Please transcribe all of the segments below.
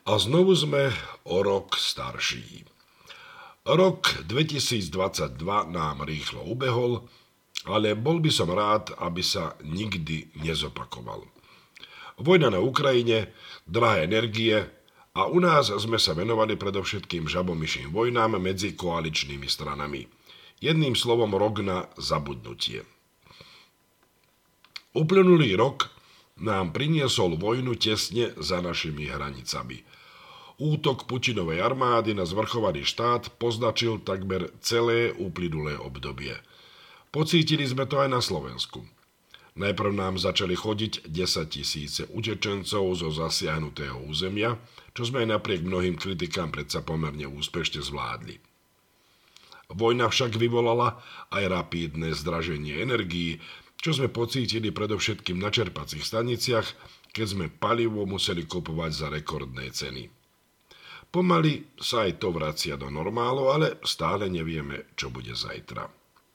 A znovu sme o rok starší. Rok 2022 nám rýchlo ubehol, ale bol by som rád, aby sa nikdy nezopakoval. Vojna na Ukrajine, drahé energie a u nás sme sa venovali predovšetkým žabomyším vojnám medzi koaličnými stranami. Jedným slovom rok na zabudnutie. Uplynulý rok nám priniesol vojnu tesne za našimi hranicami. Útok Putinovej armády na zvrchovaný štát poznačil takmer celé uplynulé obdobie. Pocítili sme to aj na Slovensku. Najprv nám začali chodiť 10 000 utečencov zo zasiahnutého územia, čo sme aj napriek mnohým kritikám predsa pomerne úspešne zvládli. Vojna však vyvolala aj rapídne zdraženie energií, čo sme pocítili predovšetkým na čerpacích staniciach, keď sme palivo museli kupovať za rekordné ceny. Pomaly sa aj to vracia do normálu, ale stále nevieme, čo bude zajtra.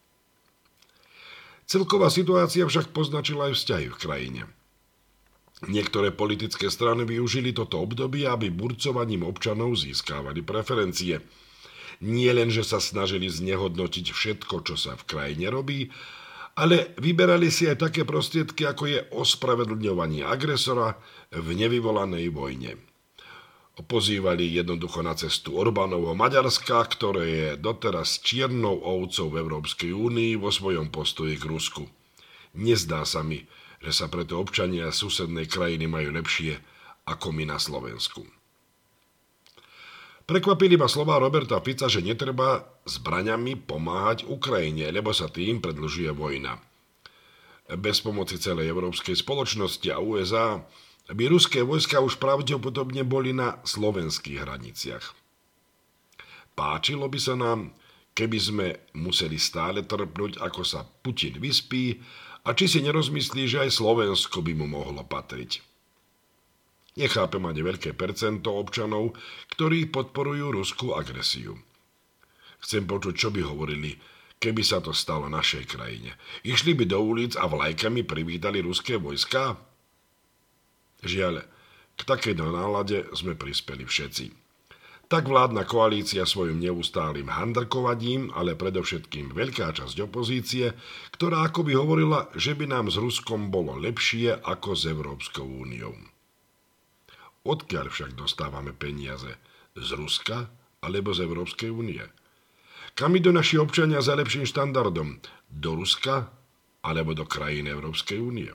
Celková situácia však poznačila aj vzťahy v krajine. Niektoré politické strany využili toto obdobie, aby burcovaním občanov získávali preferencie. Nie len, že sa snažili znehodnotiť všetko, čo sa v krajine robí, ale vyberali si aj také prostriedky, ako je ospravedlňovanie agresora v nevyvolanej vojne. Pozývali jednoducho na cestu Orbánovho Maďarska, ktoré je doteraz čiernou ovcou v Európskej únii vo svojom postoji k Rusku. Nezdá sa mi, že sa preto občania susednej krajiny majú lepšie ako my na Slovensku. Prekvapili ma slová Roberta Fica, že netreba zbraňami pomáhať Ukrajine, lebo sa tým predĺžuje vojna. Bez pomoci celej európskej spoločnosti a USA by ruské vojska už pravdepodobne boli na slovenských hraniciach. Páčilo by sa nám, keby sme museli stále trpnúť, ako sa Putin vyspí a či si nerozmyslí, že aj Slovensko by mu mohlo patriť. Nechápem ani veľké percento občanov, ktorí podporujú ruskú agresiu. Chcem počuť, čo by hovorili, keby sa to stalo našej krajine. Išli by do ulic a vlajkami privítali ruské vojská? Žiaľ, k takejto nálade sme prispeli všetci. Tak vládna koalícia svojim neustálým handrkovaním, ale predovšetkým veľká časť opozície, ktorá akoby hovorila, že by nám s Ruskom bolo lepšie ako s Európskou úniou. Odkiaľ však dostávame peniaze? Z Ruska alebo z Európskej únie? Kam idú naši občania za lepším štandardom? Do Ruska alebo do krajín Európskej únie?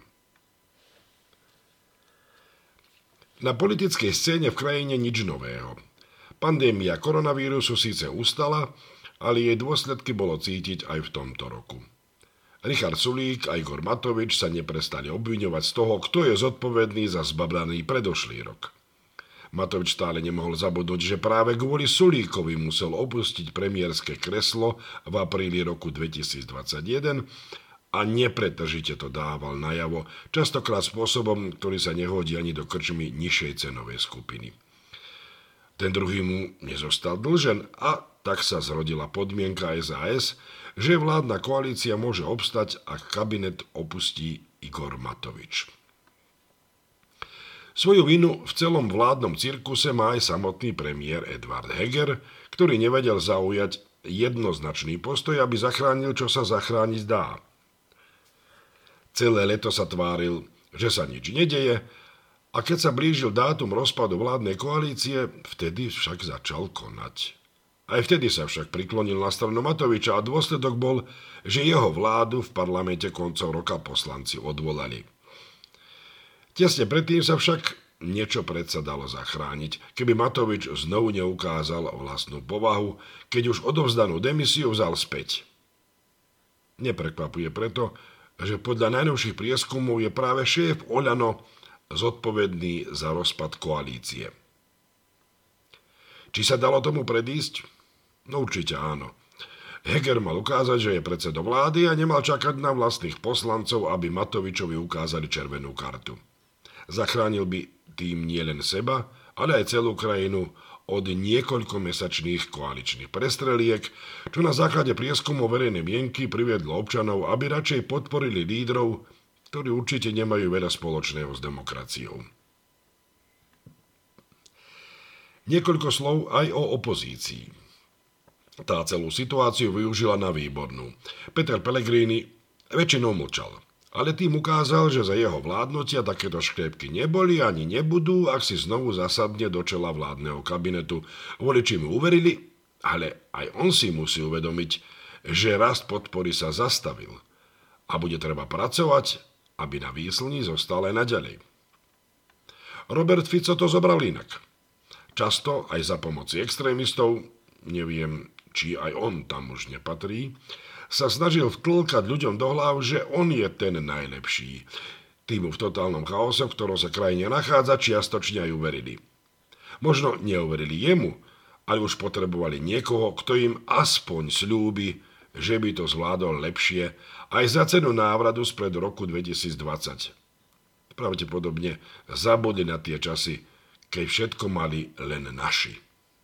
Na politickej scéne v krajine nič nového. Pandémia koronavírusu síce ustala, ale jej dôsledky bolo cítiť aj v tomto roku. Richard Sulík a Igor Matovič sa neprestali obviňovať z toho, kto je zodpovedný za zbabraný predošlý rok. Matovič stále nemohol zabudnúť, že práve kvôli Sulíkovi musel opustiť premiérske kreslo v apríli roku 2021 a nepretržite to dával najavo, častokrát spôsobom, ktorý sa nehodí ani do krčmy nižšej cenovej skupiny. Ten druhý mu nezostal dlžen a tak sa zrodila podmienka SAS, že vládna koalícia môže obstať, ak kabinet opustí Igor Matovič. Svoju vinu v celom vládnom cirkuse má aj samotný premiér Eduard Heger, ktorý nevedel zaujať jednoznačný postoj, aby zachránil, čo sa zachrániť dá. Celé leto sa tváril, že sa nič nedeje a keď sa blížil dátum rozpadu vládnej koalície, vtedy však začal konať. Aj vtedy sa však priklonil na stranu Matoviča a dôsledok bol, že jeho vládu v parlamente koncom roka poslanci odvolali. Tesne predtým sa však niečo predsa dalo zachrániť, keby Matovič znovu neukázal vlastnú povahu, keď už odovzdanú demisiu vzal späť. Neprekvapuje preto, že podľa najnovších prieskumov je práve šéf Oľano zodpovedný za rozpad koalície. Či sa dalo tomu predísť? No určite áno. Heger mal ukázať, že je predsedom vlády a nemal čakať na vlastných poslancov, aby Matovičovi ukázali červenú kartu. Zachránil by tým nielen seba, ale aj celú krajinu od niekoľkomesačných koaličných prestreliek, čo na základe prieskumov verejnej mienky priviedlo občanov, aby radšej podporili lídrov, ktorí určite nemajú veľa spoločného s demokraciou. Niekoľko slov aj o opozícii. Tá celú situáciu využila na výbornú. Peter Pellegrini väčšinou mlčal, ale tým ukázal, že za jeho vládnutia takéto škriepky neboli ani nebudú, ak si znovu zasadne do čela vládneho kabinetu. Voliči mu uverili, ale aj on si musí uvedomiť, že rast podpory sa zastavil a bude treba pracovať, aby na výslni zostal aj naďalej. Robert Fico to zobral inak. Často aj za pomoci extrémistov, neviem, či aj on tam už nepatrí, sa snažil vtlkať ľuďom do hlav, že on je ten najlepší. Týmu v totálnom chaose, v ktorom sa krajine nachádza, čiastočne aj uverili. Možno neuverili jemu, ale už potrebovali niekoho, kto im aspoň sľúbi, že by to zvládol lepšie aj za cenu návratu spred roku 2020. Pravdepodobne zabudli na tie časy, keď všetko mali len naši.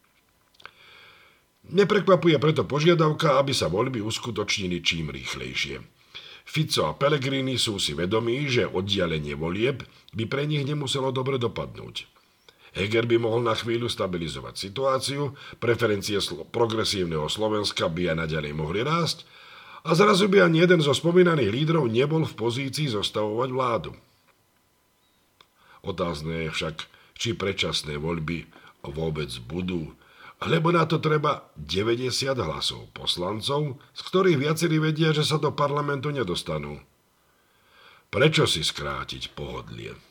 Neprekvapuje preto požiadavka, aby sa voľby uskutočnili čím rýchlejšie. Fico a Pellegrini sú si vedomí, že oddialenie volieb by pre nich nemuselo dobre dopadnúť. Heger by mohol na chvíľu stabilizovať situáciu, preferencie progresívneho Slovenska by aj naďalej mohli rásť a zrazu by ani jeden zo spomínaných lídrov nebol v pozícii zostavovať vládu. Otázne je však, či predčasné voľby vôbec budú, lebo na to treba 90 hlasov poslancov, z ktorých viacerí vedia, že sa do parlamentu nedostanú. Prečo si skrátiť pohodlie?